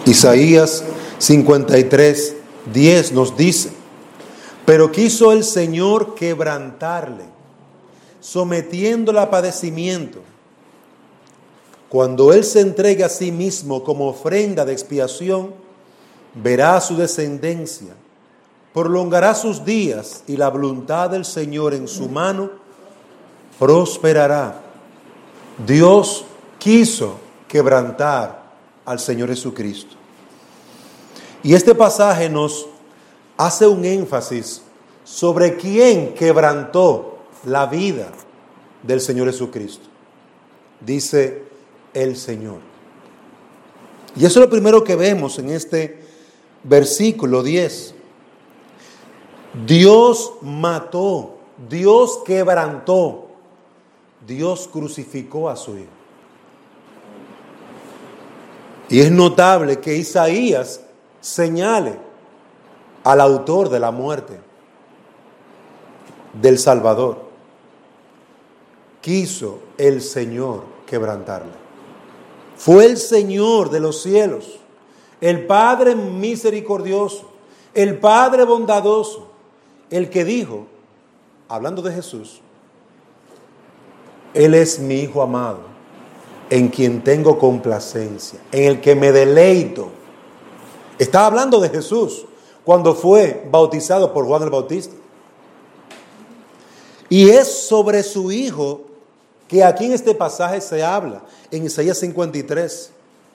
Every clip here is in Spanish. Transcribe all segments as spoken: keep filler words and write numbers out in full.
Isaías cincuenta y tres, diez nos dice: pero quiso el Señor quebrantarle, sometiéndole a padecimiento. Cuando Él se entregue a sí mismo como ofrenda de expiación, verá su descendencia, prolongará sus días, y la voluntad del Señor en su mano prosperará. Dios quiso quebrantar al Señor Jesucristo. Y este pasaje nos hace un énfasis sobre quién quebrantó la vida del Señor Jesucristo. Dice el Señor. Y eso es lo primero que vemos en este versículo diez. Dios mató, Dios quebrantó, Dios crucificó a su Hijo. Y es notable que Isaías señale al autor de la muerte, del Salvador. Quiso el Señor quebrantarle. Fue el Señor de los cielos, el Padre misericordioso, el Padre bondadoso, el que dijo, hablando de Jesús: Él es mi Hijo amado, en quien tengo complacencia, en el que me deleito. Está hablando de Jesús cuando fue bautizado por Juan el Bautista. Y es sobre su Hijo que aquí en este pasaje se habla, en Isaías cincuenta y tres.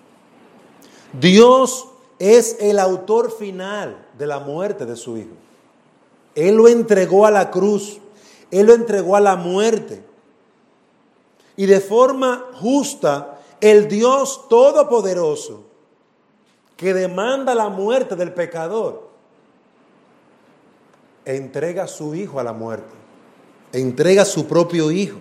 Dios es el autor final de la muerte de su Hijo. Él lo entregó a la cruz, Él lo entregó a la muerte. Y de forma justa, el Dios Todopoderoso, que demanda la muerte del pecador, entrega a su Hijo a la muerte, entrega a su propio Hijo.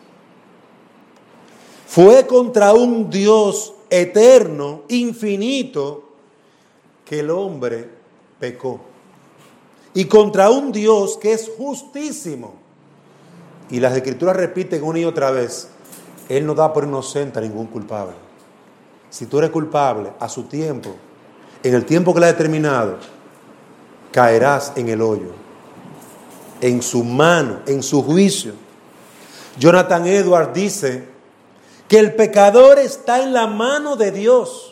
Fue contra un Dios eterno, infinito, que el hombre pecó. Y contra un Dios que es justísimo. Y las Escrituras repiten una y otra vez: Él no da por inocente a ningún culpable. Si tú eres culpable, a su tiempo, en el tiempo que le ha determinado, caerás en el hoyo, en su mano, en su juicio. Jonathan Edwards dice que el pecador está en la mano de Dios.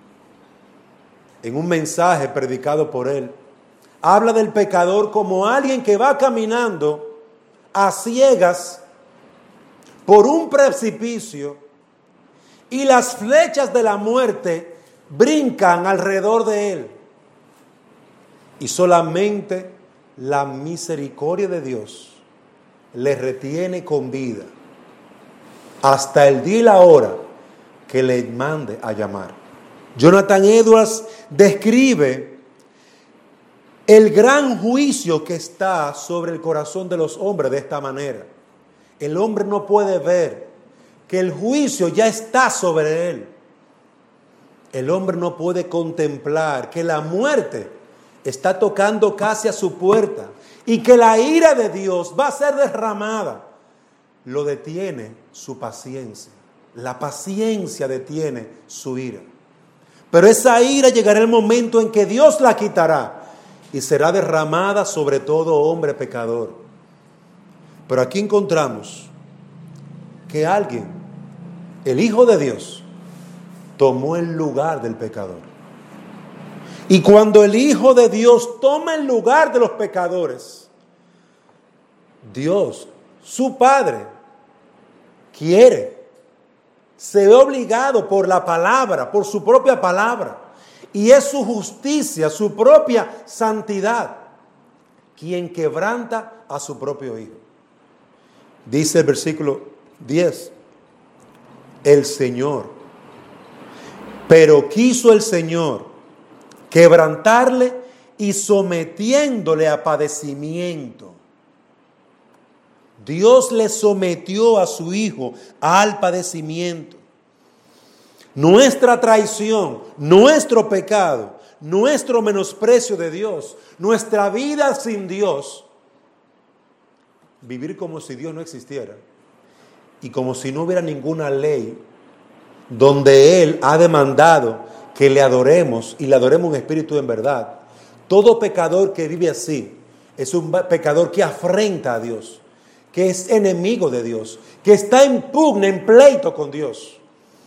En un mensaje predicado por él, habla del pecador como alguien que va caminando a ciegas por un precipicio y las flechas de la muerte brincan alrededor de él. Y solamente la misericordia de Dios le retiene con vida hasta el día y la hora que le mande a llamar. Jonathan Edwards describe el gran juicio que está sobre el corazón de los hombres de esta manera. El hombre no puede ver que el juicio ya está sobre él. El hombre no puede contemplar que la muerte está tocando casi a su puerta y que la ira de Dios va a ser derramada. Lo detiene su paciencia. La paciencia detiene su ira. Pero esa ira llegará el momento en que Dios la quitará y será derramada sobre todo hombre pecador. Pero aquí encontramos que alguien, el Hijo de Dios, tomó el lugar del pecador. Y cuando el Hijo de Dios toma el lugar de los pecadores, Dios, su Padre, quiere, se ve obligado por la palabra, por su propia palabra, y es su justicia, su propia santidad, quien quebranta a su propio Hijo. Dice el versículo diez, el Señor, pero quiso el Señor quebrantarle y sometiéndole a padecimiento. Dios le sometió a su Hijo al padecimiento. Nuestra traición, nuestro pecado, nuestro menosprecio de Dios, nuestra vida sin Dios, vivir como si Dios no existiera y como si no hubiera ninguna ley donde Él ha demandado que le adoremos y le adoremos en espíritu y en verdad. Todo pecador que vive así es un pecador que afrenta a Dios, que es enemigo de Dios, que está en pugna, en pleito con Dios.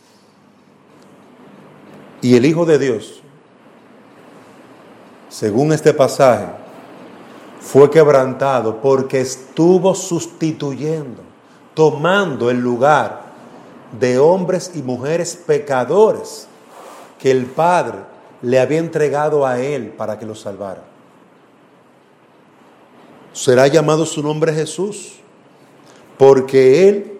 Y el Hijo de Dios, según este pasaje, fue quebrantado porque estuvo sustituyendo, tomando el lugar de hombres y mujeres pecadores que el Padre le había entregado a Él para que los salvara. Será llamado su nombre Jesús, porque Él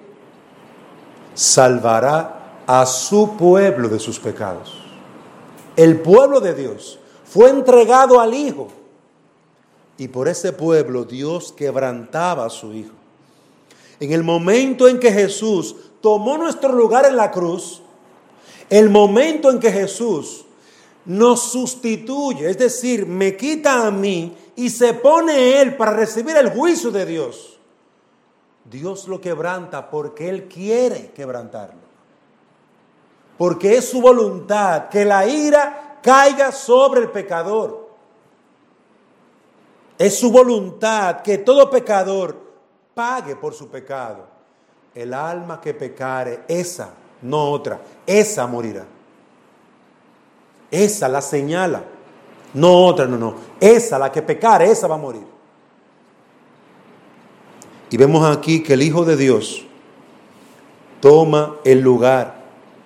salvará a su pueblo de sus pecados. El pueblo de Dios fue entregado al Hijo, y por ese pueblo Dios quebrantaba a su Hijo. En el momento en que Jesús tomó nuestro lugar en la cruz, el momento en que Jesús nos sustituye, es decir, me quita a mí y se pone Él para recibir el juicio de Dios, Dios lo quebranta porque Él quiere quebrantarlo. Porque es su voluntad que la ira caiga sobre el pecador. Es su voluntad que todo pecador pague por su pecado. El alma que pecare, esa, no otra, esa morirá. Esa la señala, no otra, no, no. Esa, la que pecare, esa va a morir. Y vemos aquí que el Hijo de Dios toma el lugar.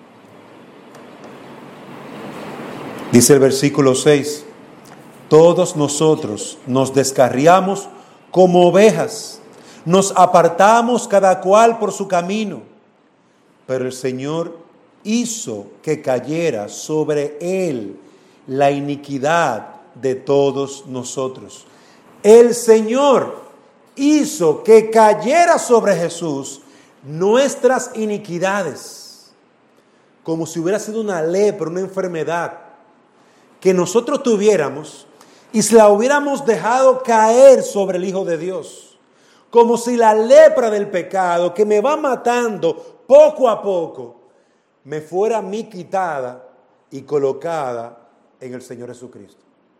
Dice el versículo seis, todos nosotros nos descarriamos como ovejas, nos apartamos cada cual por su camino, pero el Señor hizo que cayera sobre él la iniquidad de todos nosotros. El Señor hizo que cayera sobre Jesús nuestras iniquidades, como si hubiera sido una lepra, una enfermedad que nosotros tuviéramos y si la hubiéramos dejado caer sobre el Hijo de Dios, como si la lepra del pecado que me va matando poco a poco me fuera a mí quitada y colocada en el Señor Jesucristo.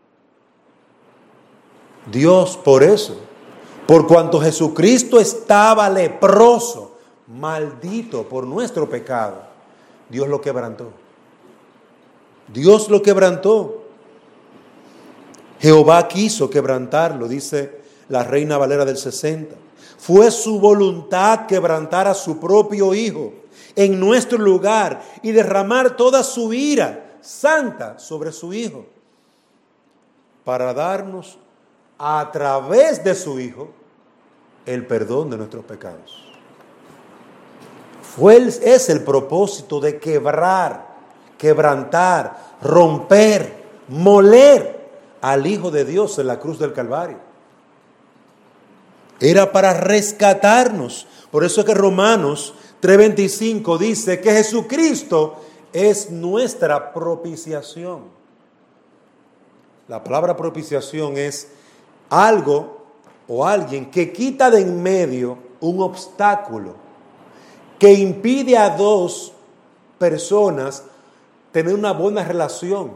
Dios, por eso, por cuanto Jesucristo estaba leproso, maldito por nuestro pecado, Dios lo quebrantó. Dios lo quebrantó. Jehová quiso quebrantarlo, dice la Reina Valera del sesenta. Fue su voluntad quebrantar a su propio Hijo en nuestro lugar y derramar toda su ira santa sobre su Hijo, para darnos a través de su Hijo el perdón de nuestros pecados. Fue el, es el propósito de quebrar, quebrantar, romper, moler al Hijo de Dios en la cruz del Calvario. Era para rescatarnos. Por eso es que Romanos tres veinticinco dice que Jesucristo es nuestra propiciación. La palabra propiciación es algo o alguien que quita de en medio un obstáculo que impide a dos personas tener una buena relación.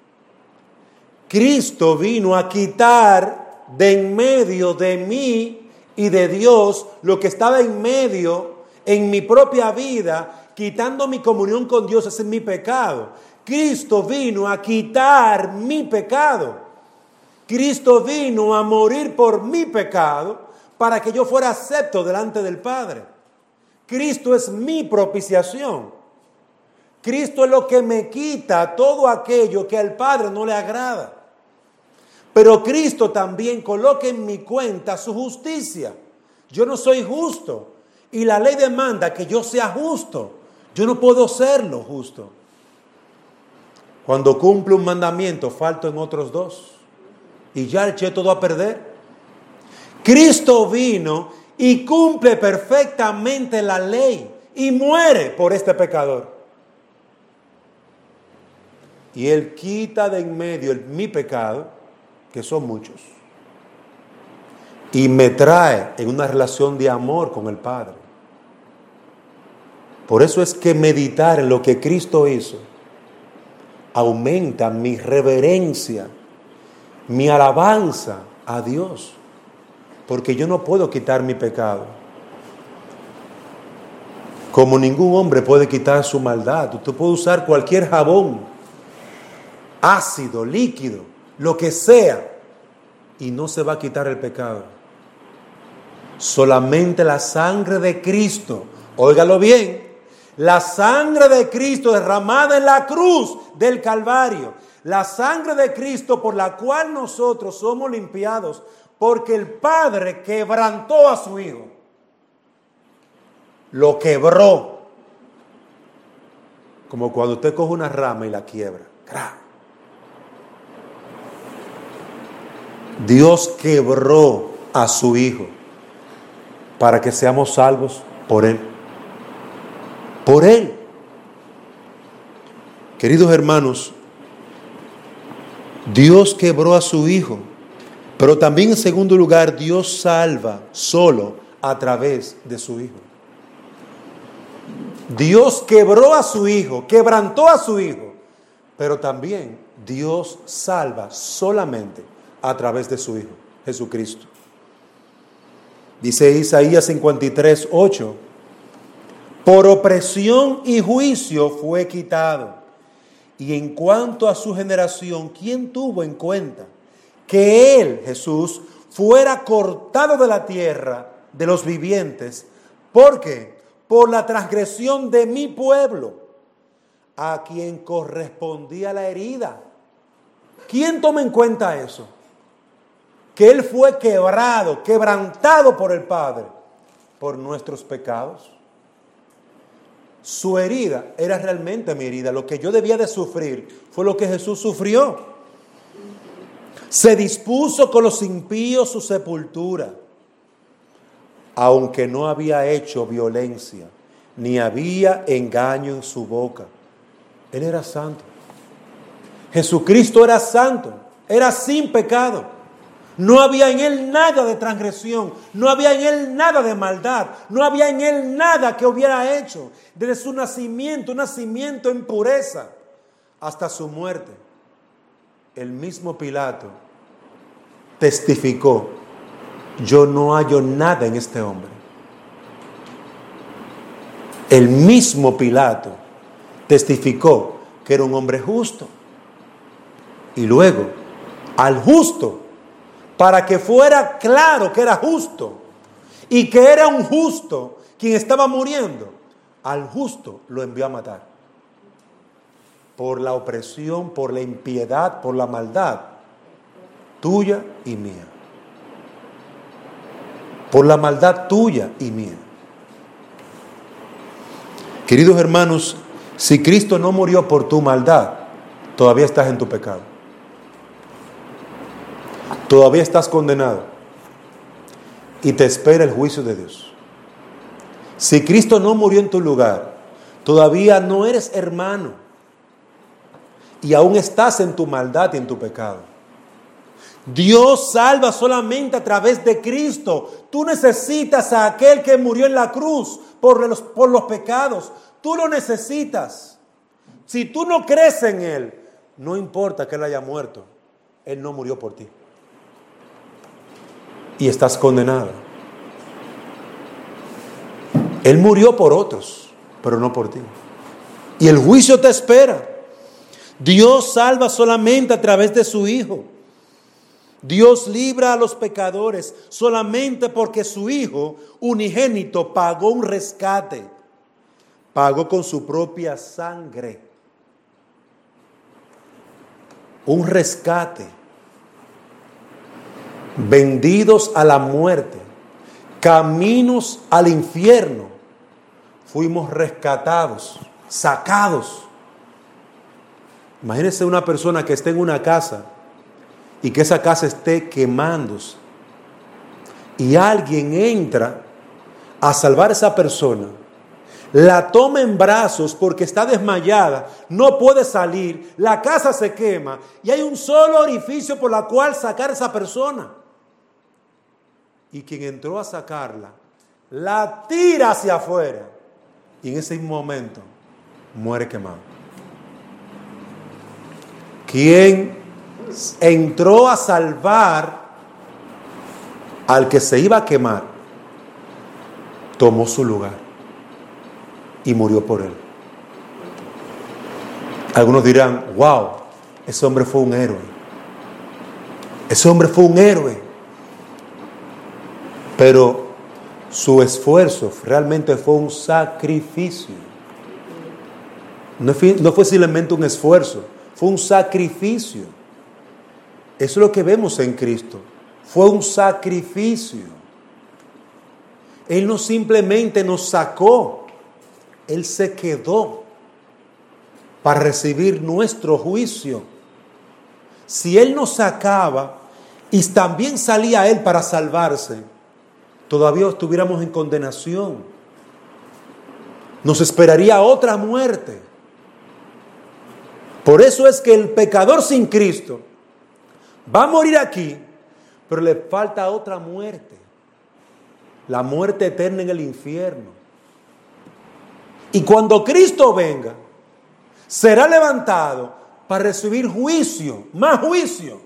Cristo vino a quitar de en medio de mí y de Dios lo que estaba en medio en mi propia vida, quitando mi comunión con Dios, ese es mi pecado. Cristo vino a quitar mi pecado. Cristo vino a morir por mi pecado para que yo fuera acepto delante del Padre. Cristo es mi propiciación. Cristo es lo que me quita todo aquello que al Padre no le agrada. Pero Cristo también coloca en mi cuenta su justicia. Yo no soy justo y la ley demanda que yo sea justo. Yo no puedo serlo justo. Cuando cumplo un mandamiento, falto en otros dos y ya eché todo a perder. Cristo vino y cumple perfectamente la ley y muere por este pecador. Y Él quita de en medio el, mi pecado, que son muchos, y me trae en una relación de amor con el Padre. Por eso es que meditar en lo que Cristo hizo aumenta mi reverencia, mi alabanza a Dios, porque yo no puedo quitar mi pecado. Como ningún hombre puede quitar su maldad. Usted puede usar cualquier jabón, ácido, líquido, lo que sea, y no se va a quitar el pecado. Solamente la sangre de Cristo, óigalo bien, la sangre de Cristo derramada en la cruz del Calvario, la sangre de Cristo por la cual nosotros somos limpiados, porque el Padre quebrantó a su Hijo. Lo quebró. Como cuando usted coge una rama y la quiebra. Dios quebró a su Hijo para que seamos salvos por Él. Por Él. Queridos hermanos, Dios quebró a su Hijo, pero también en segundo lugar, Dios salva solo a través de su Hijo. Dios quebró a su Hijo, quebrantó a su Hijo, pero también Dios salva solamente a través de su Hijo, Jesucristo. Dice Isaías cincuenta y tres, ocho, por opresión y juicio fue quitado. Y en cuanto a su generación, ¿quién tuvo en cuenta que Él, Jesús, fuera cortado de la tierra de los vivientes? ¿Por qué? Por la transgresión de mi pueblo, a quien correspondía la herida. ¿Quién toma en cuenta eso? Que Él fue quebrado, quebrantado por el Padre, por nuestros pecados. Su herida era realmente mi herida. Lo que yo debía de sufrir fue lo que Jesús sufrió. Se dispuso con los impíos su sepultura, aunque no había hecho violencia, ni había engaño en su boca. Él era santo. Jesucristo era santo, era sin pecado. No había en Él nada de transgresión, no había en Él nada de maldad, no había en Él nada que hubiera hecho. Desde su nacimiento, un nacimiento en pureza, hasta su muerte. El mismo Pilato testificó: yo no hallo nada en este hombre. El mismo Pilato testificó que era un hombre justo. Y luego, al justo, para que fuera claro que era justo y que era un justo quien estaba muriendo, al justo lo envió a matar. Por la opresión, por la impiedad, por la maldad tuya y mía. Por la maldad tuya y mía. Queridos hermanos, si Cristo no murió por tu maldad, todavía estás en tu pecado. Todavía estás condenado. Y te espera el juicio de Dios. Si Cristo no murió en tu lugar, todavía no eres hermano. Y aún estás en tu maldad y en tu pecado. Dios salva solamente a través de Cristo. Tú necesitas a aquel que murió en la cruz por los, por los pecados. Tú lo necesitas. Si tú no crees en Él, no importa que Él haya muerto, Él no murió por ti. Y estás condenado. Él murió por otros, pero no por ti. Y el juicio te espera. Dios salva solamente a través de su Hijo. Dios libra a los pecadores solamente porque su Hijo unigénito pagó un rescate. Pagó con su propia sangre. Un rescate. Vendidos a la muerte, caminos al infierno, fuimos rescatados, sacados. Imagínense una persona que esté en una casa y que esa casa esté quemándose y alguien entra a salvar a esa persona, la toma en brazos porque está desmayada, no puede salir, la casa se quema y hay un solo orificio por el cual sacar a esa persona. Y quien entró a sacarla, la tira hacia afuera. Y en ese momento muere quemado. quien entró a salvar al que se iba a quemar, tomó su lugar y murió por él. Algunos dirán, wow, ese hombre fue un héroe. Ese hombre fue un héroe. Pero su esfuerzo realmente fue un sacrificio. No fue, no fue simplemente un esfuerzo, fue un sacrificio. Eso es lo que vemos en Cristo. Fue un sacrificio. Él no simplemente nos sacó, Él se quedó para recibir nuestro juicio. Si Él nos sacaba y también salía Él para salvarse, todavía estuviéramos en condenación. Nos esperaría otra muerte. Por eso es que el pecador sin Cristo va a morir aquí, pero le falta otra muerte. La muerte eterna en el infierno. Y cuando Cristo venga, será levantado para recibir juicio, más juicio.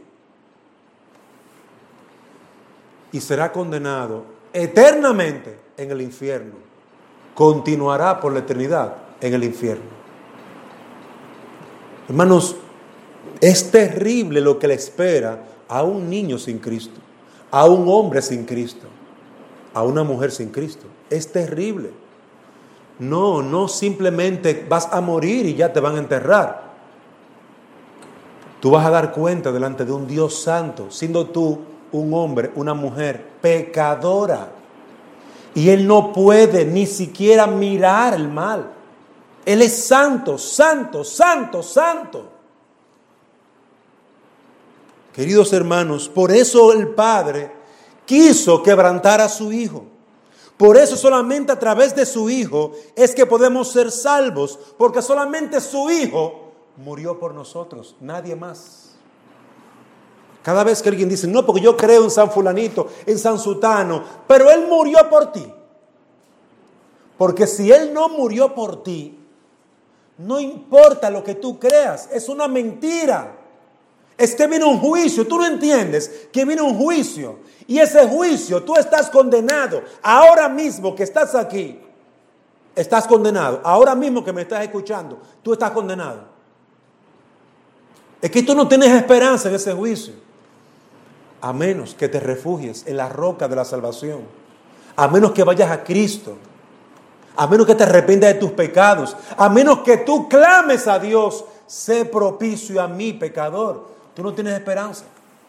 Y será condenado eternamente en el infierno. Continuará por la eternidad en el infierno. Hermanos, es terrible lo que le espera a un niño sin Cristo, a un hombre sin Cristo, a una mujer sin Cristo. Es terrible. No, no simplemente vas a morir y ya te van a enterrar. Tú vas a dar cuenta delante de un Dios santo, siendo tú un hombre, una mujer pecadora. Y Él no puede ni siquiera mirar el mal. Él es santo, santo, santo, santo. Queridos hermanos, por eso el Padre quiso quebrantar a su Hijo. Por eso solamente a través de su Hijo es que podemos ser salvos, porque solamente su Hijo murió por nosotros, nadie más. Cada vez que alguien dice, no, porque yo creo en San Fulanito, en San Sutano, pero Él murió por ti. Porque si Él no murió por ti, no importa lo que tú creas, es una mentira. Es que viene un juicio, tú no entiendes que viene un juicio. Y ese juicio, tú estás condenado. Ahora mismo que estás aquí, estás condenado. Ahora mismo que me estás escuchando, tú estás condenado. Es que tú no tienes esperanza en ese juicio. A menos que te refugies en la roca de la salvación. A menos que vayas a Cristo. A menos que te arrepientas de tus pecados. A menos que tú clames a Dios. Sé propicio a mí, pecador. Tú no tienes esperanza.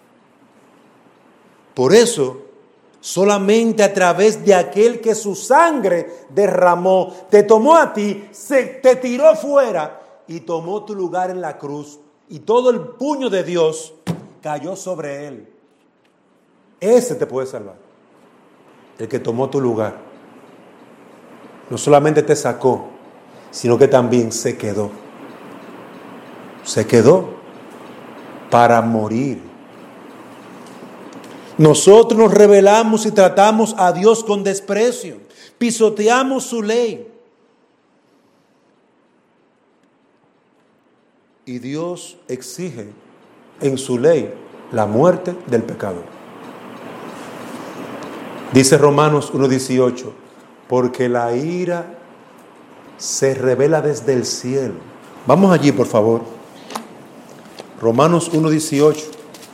Por eso, solamente a través de aquel que su sangre derramó, te tomó a ti, se te tiró fuera y tomó tu lugar en la cruz. Y todo el puño de Dios cayó sobre él. Ese te puede salvar. El que tomó tu lugar. No solamente te sacó, sino que también se quedó. Se quedó para morir. Nosotros nos rebelamos y tratamos a Dios con desprecio. Pisoteamos su ley. Y Dios exige en su ley la muerte del pecador. Dice Romanos uno dieciocho, porque la ira se revela desde el cielo. Vamos allí, por favor. Romanos uno dieciocho.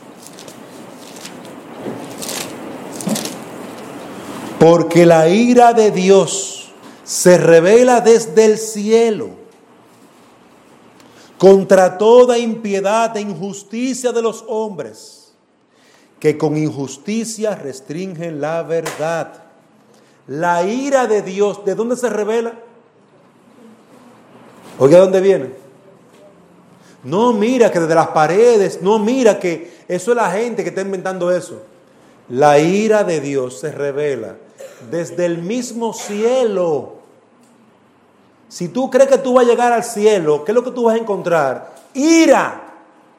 Porque la ira de Dios se revela desde el cielo contra toda impiedad e injusticia de los hombres, que con injusticia restringen la verdad. La ira de Dios, ¿de dónde se revela? Oiga, ¿de dónde viene? No mira que desde las paredes, no mira que eso es la gente que está inventando eso. La ira de Dios se revela desde el mismo cielo. Si tú crees que tú vas a llegar al cielo, ¿qué es lo que tú vas a encontrar? Ira.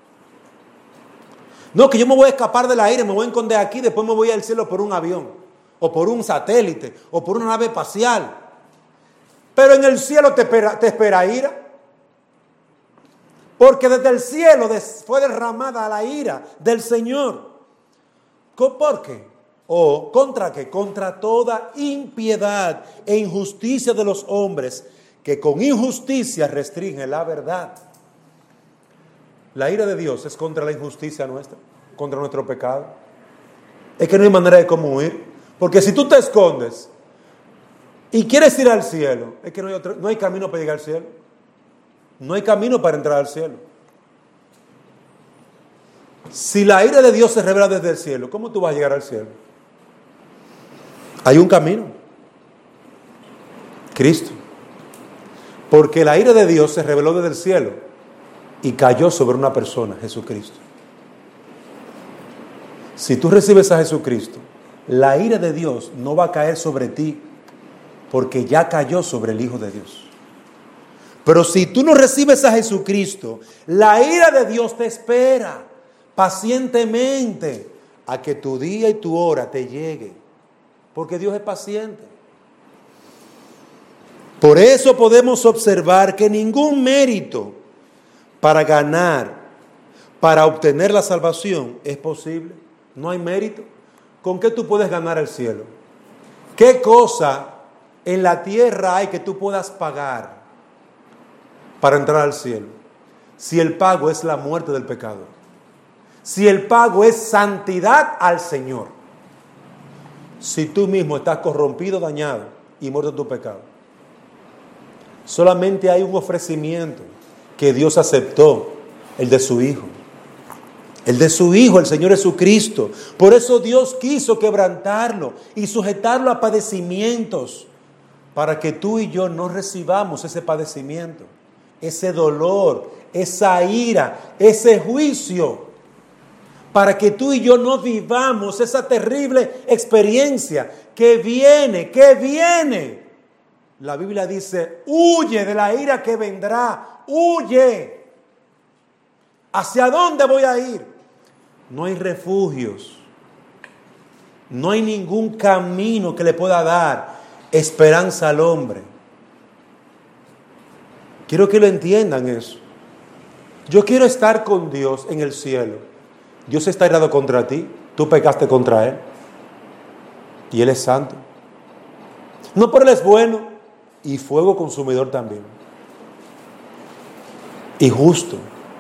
No, que yo me voy a escapar de la ira, me voy a esconder aquí, después me voy al cielo por un avión, o por un satélite, o por una nave espacial. Pero en el cielo te espera, te espera ira. porque desde el cielo fue derramada la ira del Señor. ¿Por qué? ¿O contra qué? Contra toda impiedad e injusticia de los hombres, que con injusticia restringen la verdad. La ira de Dios es contra la injusticia nuestra, contra nuestro pecado. Es que no hay manera de cómo huir, porque si tú te escondes y quieres ir al cielo, es que no hay, otro, no hay camino para llegar al cielo. No hay camino para entrar al cielo. Si la ira de Dios se revela desde el cielo, ¿cómo tú vas a llegar al cielo? Hay un camino. Cristo. Porque la ira de Dios se reveló desde el cielo y cayó sobre una persona, Jesucristo. Si tú recibes a Jesucristo, la ira de Dios no va a caer sobre ti, porque ya cayó sobre el Hijo de Dios. Pero si tú no recibes a Jesucristo, la ira de Dios te espera pacientemente a que tu día y tu hora te llegue, porque Dios es paciente. Por eso podemos observar que ningún mérito para ganar, para obtener la salvación es posible. No hay mérito. ¿Con qué tú puedes ganar el cielo? ¿Qué cosa en la tierra hay que tú puedas pagar para entrar al cielo? Si el pago es la muerte del pecador. Si el pago es santidad al Señor. Si tú mismo estás corrompido, dañado y muerto en tu pecado. Solamente hay un ofrecimiento que Dios aceptó, el de su Hijo. El de su Hijo, el Señor Jesucristo. Por eso Dios quiso quebrantarlo y sujetarlo a padecimientos, para que tú y yo no recibamos ese padecimiento, ese dolor, esa ira, ese juicio, para que tú y yo no vivamos esa terrible experiencia que viene, que viene. La Biblia dice, huye de la ira que vendrá, huye. ¿Hacia dónde voy a ir? No hay refugios, no hay ningún camino que le pueda dar esperanza al hombre. Quiero que lo entiendan eso. Yo quiero estar con Dios en el cielo. Dios está irado contra ti, tú pecaste contra Él y Él es santo. No, pero Él es bueno y fuego consumidor también. Y justo.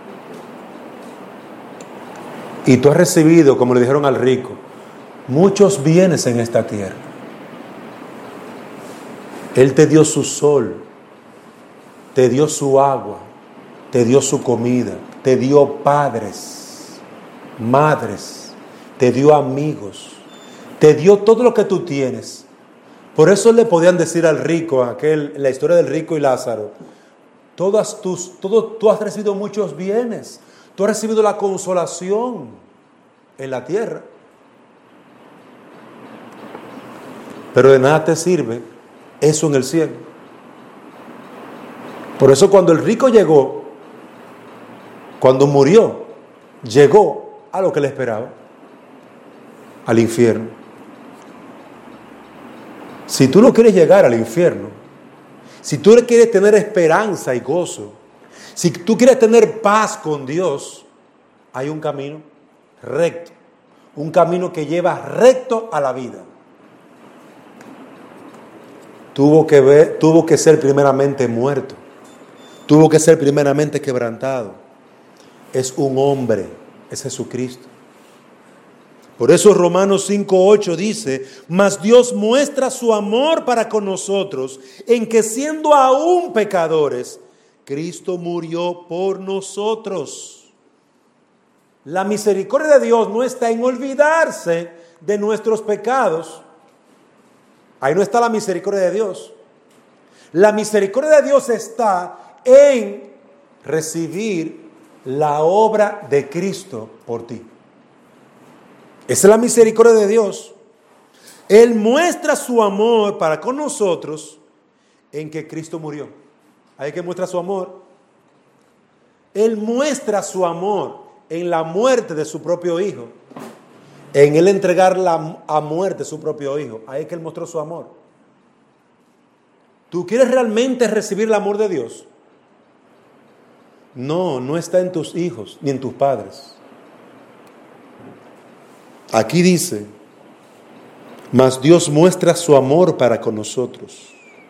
Y tú has recibido, como le dijeron al rico, muchos bienes en esta tierra. Él te dio su sol, te dio su agua, te dio su comida, te dio padres, madres, te dio amigos, te dio todo lo que tú tienes. Por eso le podían decir al rico, aquel, la historia del rico y Lázaro, todas tus, todo, tú has recibido muchos bienes, tú has recibido la consolación en la tierra, pero de nada te sirve eso en el cielo. Por eso cuando el rico llegó, cuando murió, llegó a lo que le esperaba, al infierno. Si tú no quieres llegar al infierno, si tú quieres tener esperanza y gozo, si tú quieres tener paz con Dios, hay un camino recto, un camino que lleva recto a la vida. Tuvo que ver, tuvo que ser primeramente muerto, tuvo que ser primeramente quebrantado. Es un hombre, es Jesucristo. Por eso Romanos cinco ocho dice, mas Dios muestra su amor para con nosotros, en que siendo aún pecadores, Cristo murió por nosotros. La misericordia de Dios no está en olvidarse de nuestros pecados. Ahí no está la misericordia de Dios. La misericordia de Dios está en recibir la obra de Cristo por ti. Esa es la misericordia de Dios. Él muestra su amor para con nosotros en que Cristo murió. Hay que muestra su amor. Él muestra su amor en la muerte de su propio Hijo. En Él entregar la, a muerte su propio Hijo. Ahí es que Él mostró su amor. ¿Tú quieres realmente recibir el amor de Dios? No, no está en tus hijos ni en tus padres. Aquí dice, mas Dios muestra su amor para con nosotros.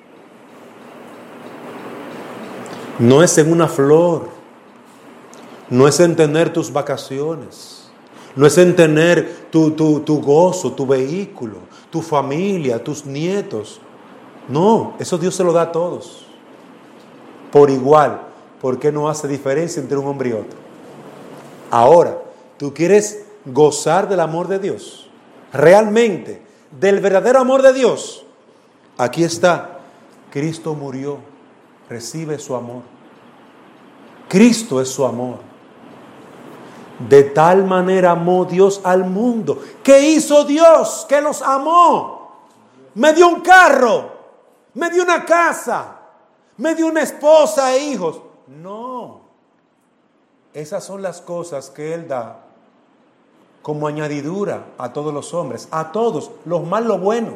No es en una flor, no es en tener tus vacaciones, no es en tener tu, tu, tu gozo, tu vehículo, tu familia, tus nietos. No, eso Dios se lo da a todos, por igual, porque no hace diferencia entre un hombre y otro. Ahora, ¿tú quieres gozar del amor de Dios? Realmente, del verdadero amor de Dios. Aquí está, Cristo murió. Recibe su amor. Cristo es su amor. De tal manera amó Dios al mundo. ¿Qué hizo Dios? Que los amó. Me dio un carro, me dio una casa, me dio una esposa e hijos. No. Esas son las cosas que Él da como añadidura a todos los hombres, a todos, los malos, lo bueno.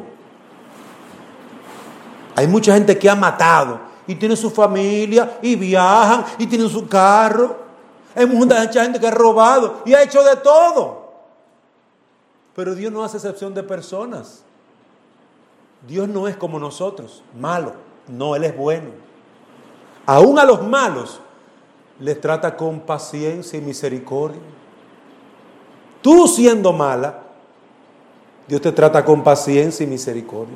Hay mucha gente que ha matado y tiene su familia, y viajan, y tienen su carro. Hay mucha gente que ha robado y ha hecho de todo. Pero Dios no hace excepción de personas. Dios no es como nosotros, malo. No, Él es bueno. Aún a los malos les trata con paciencia y misericordia. Tú siendo mala, Dios te trata con paciencia y misericordia.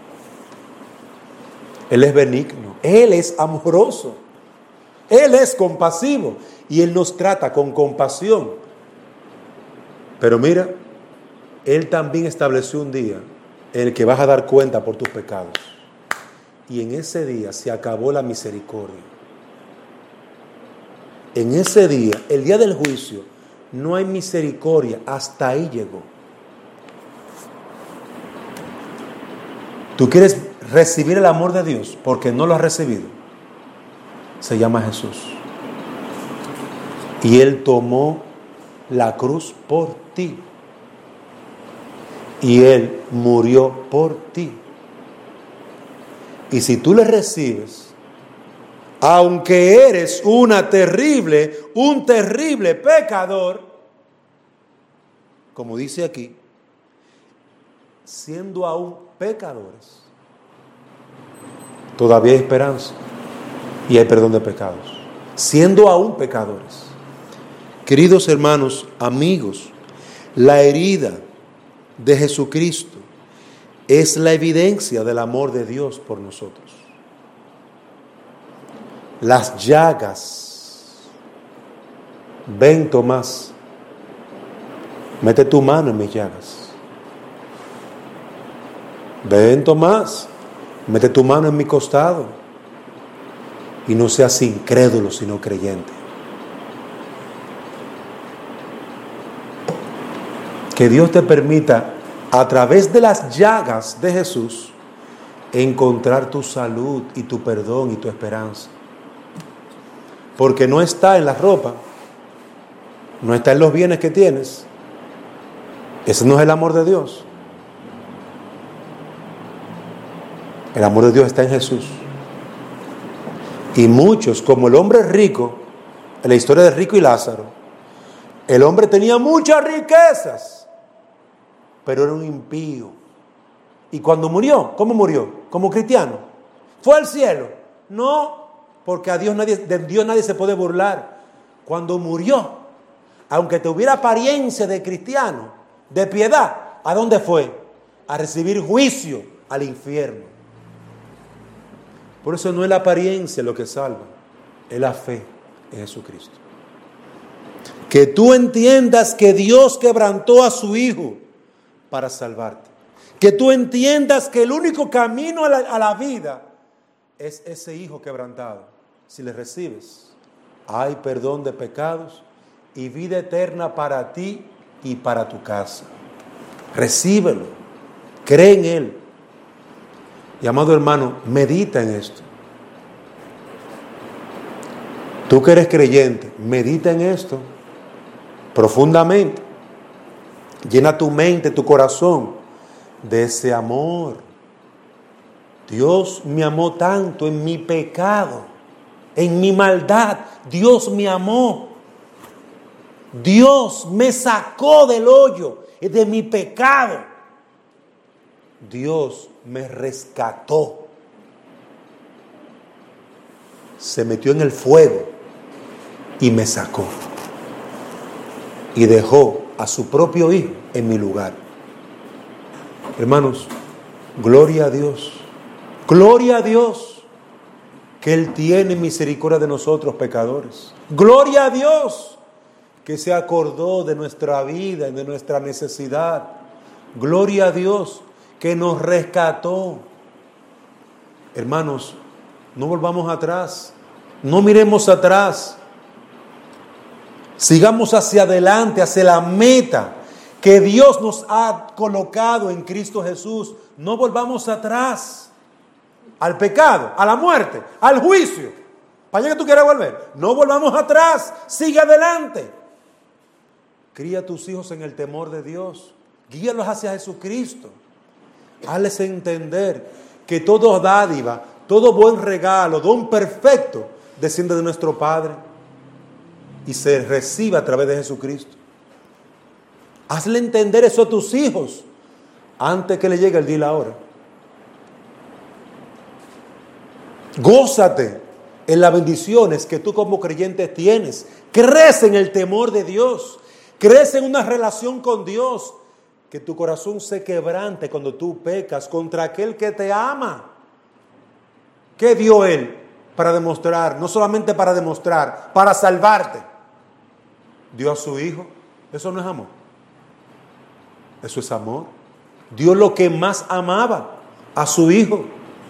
Él es benigno, Él es amoroso, Él es compasivo y Él nos trata con compasión. Pero mira, Él también estableció un día en el que vas a dar cuenta por tus pecados. Y en ese día se acabó la misericordia. En ese día, el día del juicio, no hay misericordia, hasta ahí llegó. ¿Tú quieres recibir el amor de Dios porque no lo has recibido? Se llama Jesús. Y Él tomó la cruz por ti. Y Él murió por ti. Y si tú le recibes, aunque eres una terrible, un terrible pecador, como dice aquí, siendo aún pecadores, todavía hay esperanza y hay perdón de pecados, siendo aún pecadores. Queridos hermanos, amigos, la herida de Jesucristo es la evidencia del amor de Dios por nosotros. Las llagas. Ven, Tomás, mete tu mano en mis llagas. Ven, Tomás, mete tu mano en mi costado. Y no seas incrédulo, sino creyente. Que Dios te permita, a través de las llagas de Jesús, encontrar tu salud y tu perdón y tu esperanza. Porque no está en la ropa, no está en los bienes que tienes. Ese no es el amor de Dios. El amor de Dios está en Jesús. Y muchos, como el hombre rico, en la historia de Rico y Lázaro, el hombre tenía muchas riquezas, pero era un impío. Y cuando murió, ¿cómo murió? ¿Como cristiano? ¿Fue al cielo? No, porque a Dios nadie, de Dios nadie se puede burlar. Cuando murió, aunque tuviera apariencia de cristiano, de piedad, ¿a dónde fue? A recibir juicio, al infierno. Por eso no es la apariencia lo que salva, es la fe en Jesucristo. Que tú entiendas que Dios quebrantó a su Hijo para salvarte. Que tú entiendas que el único camino a la, a la vida es ese Hijo quebrantado. Si le recibes, hay perdón de pecados y vida eterna para ti y para tu casa. Recíbelo, cree en Él. Y amado hermano, medita en esto. Tú que eres creyente, medita en esto profundamente. Llena tu mente, tu corazón de ese amor. Dios me amó tanto en mi pecado, en mi maldad, Dios me amó. Dios me sacó del hoyo de mi pecado. Dios me rescató. Se metió en el fuego y me sacó. Y dejó a su propio hijo en mi lugar. Hermanos, gloria a Dios. Gloria a Dios que Él tiene misericordia de nosotros pecadores. Gloria a Dios que se acordó de nuestra vida y de nuestra necesidad. Gloria a Dios que nos rescató. Hermanos, no volvamos atrás. No miremos atrás. Sigamos hacia adelante, hacia la meta que Dios nos ha colocado en Cristo Jesús. No volvamos atrás al pecado, a la muerte, al juicio. ¿Para allá que tú quieres volver? No volvamos atrás, sigue adelante. Cría a tus hijos en el temor de Dios. Guíalos hacia Jesucristo. Hazles entender que todo dádiva, todo buen regalo, don perfecto, desciende de nuestro Padre y se recibe a través de Jesucristo. Hazle entender eso a tus hijos antes que le llegue el día y la hora. Gózate en las bendiciones que tú como creyente tienes. Crece en el temor de Dios. Crece en una relación con Dios. Que tu corazón se quebrante cuando tú pecas contra aquel que te ama. ¿Qué dio Él para demostrar? No solamente para demostrar, para salvarte. Dio a su Hijo. Eso no es amor. Eso es amor. Dio lo que más amaba, a su Hijo.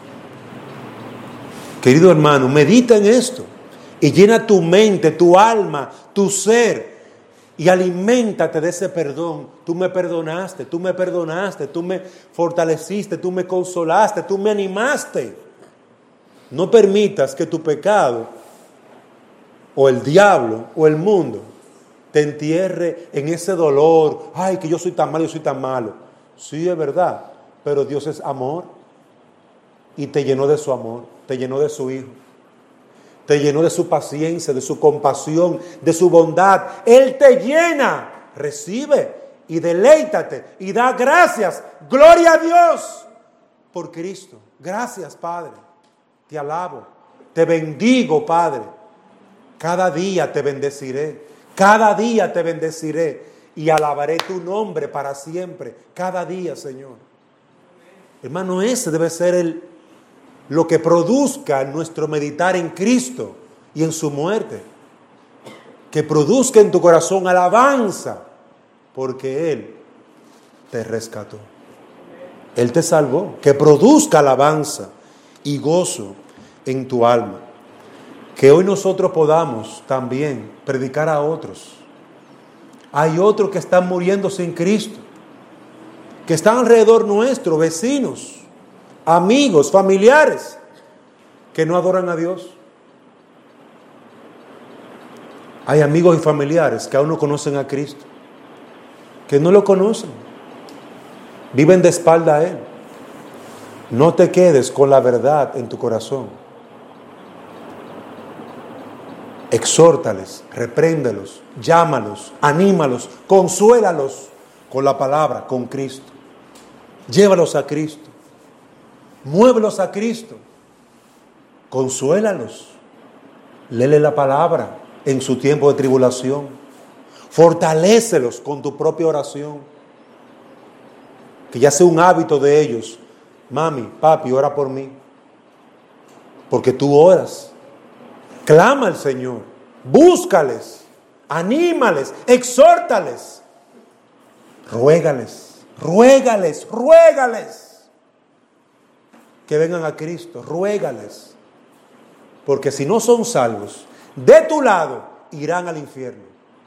Querido hermano, medita en esto y llena tu mente, tu alma, tu ser y aliméntate de ese perdón. Tú me perdonaste, tú me perdonaste, tú me fortaleciste, tú me consolaste, tú me animaste. No permitas que tu pecado o el diablo o el mundo te entierre en ese dolor. Ay, que yo soy tan malo, yo soy tan malo. Sí, es verdad, pero Dios es amor y te llenó de su amor, te llenó de su Hijo, te llenó de su paciencia, de su compasión, de su bondad. Él te llena. Recibe y deleítate y da gracias. Gloria a Dios por Cristo. Gracias, Padre. Te alabo, te bendigo, Padre. Cada día te bendeciré. Cada día te bendeciré y alabaré tu nombre para siempre. Cada día, Señor. Hermano, ese debe ser el, lo que produzca nuestro meditar en Cristo y en su muerte. Que produzca en tu corazón alabanza, porque Él te rescató. Él te salvó. Que produzca alabanza y gozo en tu alma. Que hoy nosotros podamos también predicar a otros. Hay otros que están muriendo sin Cristo, que están alrededor nuestro, vecinos, amigos, familiares, que no adoran a Dios. Hay amigos y familiares que aún no conocen a Cristo, que no lo conocen, viven de espalda a Él. No te quedes con la verdad en tu corazón. Exhórtales, repréndelos, llámalos, anímalos, consuélalos con la palabra, con Cristo. Llévalos a Cristo. Muévelos a Cristo. Consuélalos. Léele la palabra en su tiempo de tribulación. Fortalécelos con tu propia oración. Que ya sea un hábito de ellos. Mami, papi, ora por mí. Porque tú oras. Clama al Señor, búscales, anímales, exhórtales, ruégales, ruégales, ruégales que vengan a Cristo, ruégales, porque si no son salvos, de tu lado irán al infierno.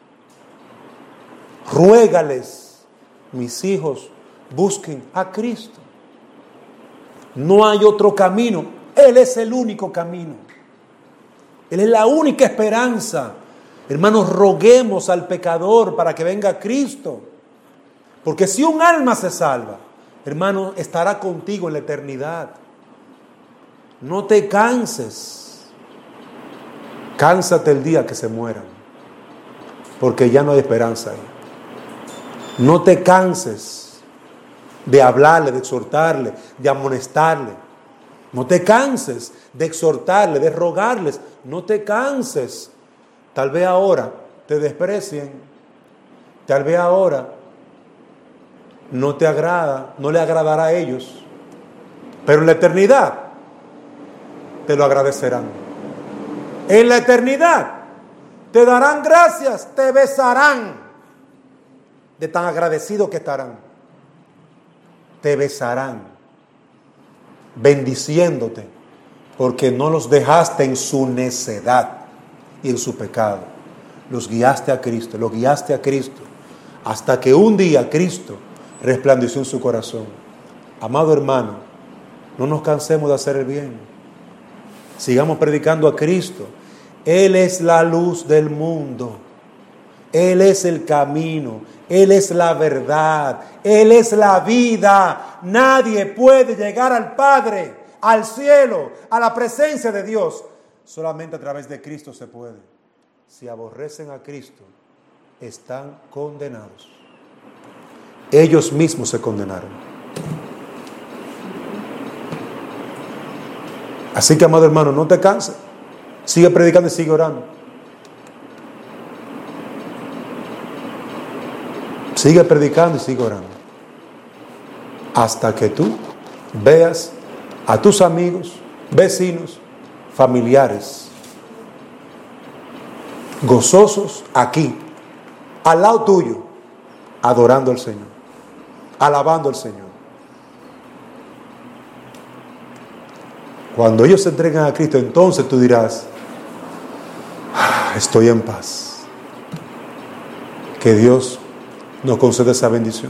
Ruégales, mis hijos, busquen a Cristo. No hay otro camino, Él es el único camino. Él es la única esperanza. Hermanos, roguemos al pecador para que venga Cristo. Porque si un alma se salva, hermano, estará contigo en la eternidad. No te canses. cánsate el día que se mueran, porque ya no hay esperanza ahí. No te canses de hablarle, de exhortarle, de amonestarle. No te canses de exhortarle, de rogarles. No te canses. Tal vez ahora te desprecien. Tal vez ahora no te agrada, no le agradará a ellos. Pero en la eternidad te lo agradecerán. En la eternidad te darán gracias, te besarán. De tan agradecidos que estarán. Te besarán, bendiciéndote, porque no los dejaste en su necedad y en su pecado. Los guiaste a Cristo, los guiaste a Cristo, hasta que un día Cristo resplandeció en su corazón. Amado hermano, no nos cansemos de hacer el bien. Sigamos predicando a Cristo. Él es la luz del mundo. Él es el camino. Él es la verdad. Él es la vida. Nadie puede llegar al Padre, al cielo, a la presencia de Dios. Solamente a través de Cristo se puede. Si aborrecen a Cristo, están condenados. Ellos mismos se condenaron. Así que, amado hermano, no te canses. Sigue predicando y sigue orando. Sigue predicando y sigue orando. Hasta que tú veas a tus amigos, vecinos, familiares, gozosos aquí, al lado tuyo, adorando al Señor, alabando al Señor. Cuando ellos se entregan a Cristo, entonces tú dirás, ah, estoy en paz. Que Dios nos concede esa bendición.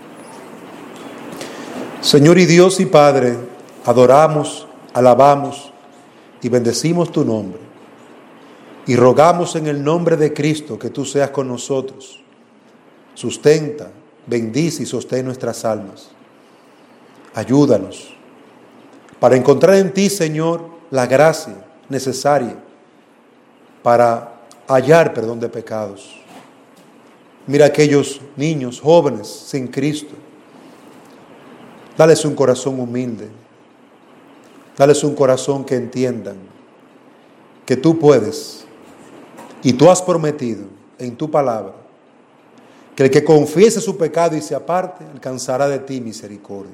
Señor y Dios y Padre, adoramos, alabamos y bendecimos tu nombre. Y rogamos en el nombre de Cristo que tú seas con nosotros. Sustenta, bendice y sostén nuestras almas. Ayúdanos para encontrar en ti, Señor, la gracia necesaria para hallar perdón de pecados. Mira a aquellos niños, jóvenes, sin Cristo. Dales un corazón humilde. Dales un corazón que entiendan que tú puedes y tú has prometido en tu palabra que el que confiese su pecado y se aparte alcanzará de ti misericordia.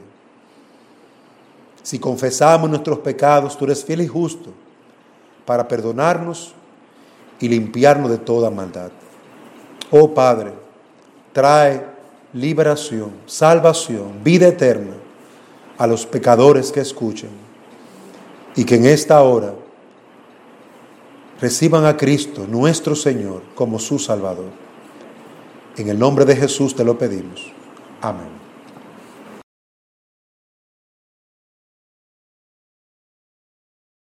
Si confesamos nuestros pecados, tú eres fiel y justo para perdonarnos y limpiarnos de toda maldad. Oh Padre, trae liberación, salvación, vida eterna a los pecadores que escuchen y que en esta hora reciban a Cristo, nuestro Señor, como su Salvador. En el nombre de Jesús te lo pedimos. Amén.